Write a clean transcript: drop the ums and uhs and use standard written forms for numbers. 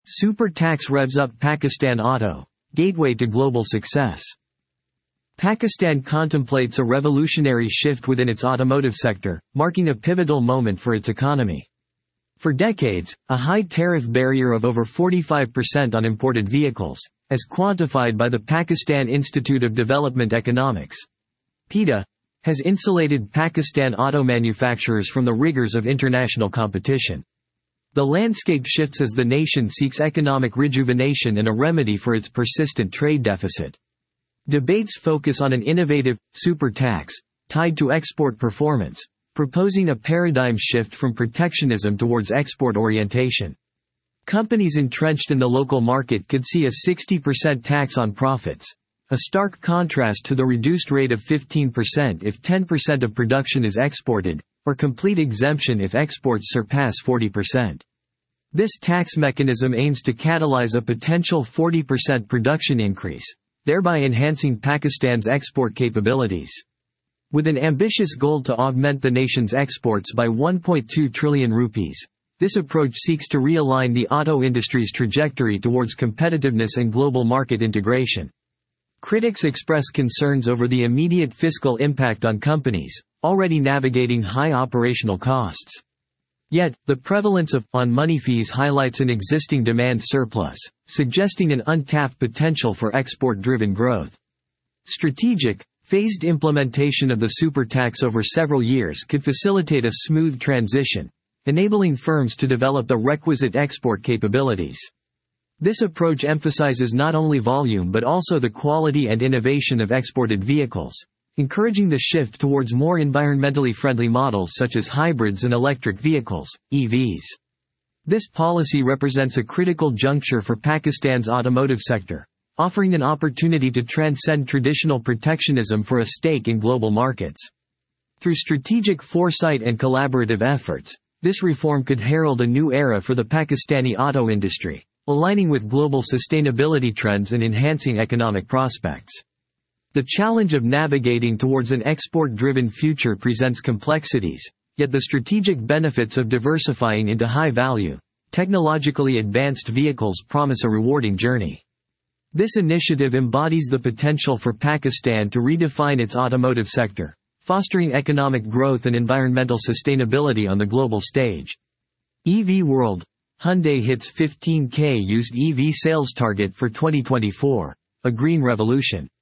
Super tax revs up Pakistan auto, gateway to global success. Pakistan contemplates a revolutionary shift within its automotive sector, marking a pivotal moment for its economy. For decades, a high tariff barrier of over 45% on imported vehicles, as quantified by the Pakistan Institute of Development Economics, PIDA, has insulated Pakistan auto manufacturers from the rigors of international competition. The landscape shifts as the nation seeks economic rejuvenation and a remedy for its persistent trade deficit. Debates focus on an innovative, super tax, tied to export performance, proposing a paradigm shift from protectionism towards export orientation. Companies entrenched in the local market could see a 60% tax on profits, a stark contrast to the reduced rate of 15% if 10% of production is exported, or complete exemption if exports surpass 40%. This tax mechanism aims to catalyze a potential 40% production increase, thereby enhancing Pakistan's export capabilities. With an ambitious goal to augment the nation's exports by 1.2 trillion rupees, this approach seeks to realign the auto industry's trajectory towards competitiveness and global market integration. Critics express concerns over the immediate fiscal impact on companies, already navigating high operational costs. Yet, the prevalence of on-money fees highlights an existing demand surplus, suggesting an untapped potential for export-driven growth. Strategic, phased implementation of the super tax over several years could facilitate a smooth transition, enabling firms to develop the requisite export capabilities. This approach emphasizes not only volume but also the quality and innovation of exported vehicles, encouraging the shift towards more environmentally friendly models such as hybrids and electric vehicles, EVs. This policy represents a critical juncture for Pakistan's automotive sector, offering an opportunity to transcend traditional protectionism for a stake in global markets. Through strategic foresight and collaborative efforts, this reform could herald a new era for the Pakistani auto industry, aligning with global sustainability trends and enhancing economic prospects. The challenge of navigating towards an export-driven future presents complexities, yet the strategic benefits of diversifying into high-value, technologically advanced vehicles promise a rewarding journey. This initiative embodies the potential for Pakistan to redefine its automotive sector, fostering economic growth and environmental sustainability on the global stage. EV World: Hyundai hits 15K used EV sales target for 2024, a green revolution.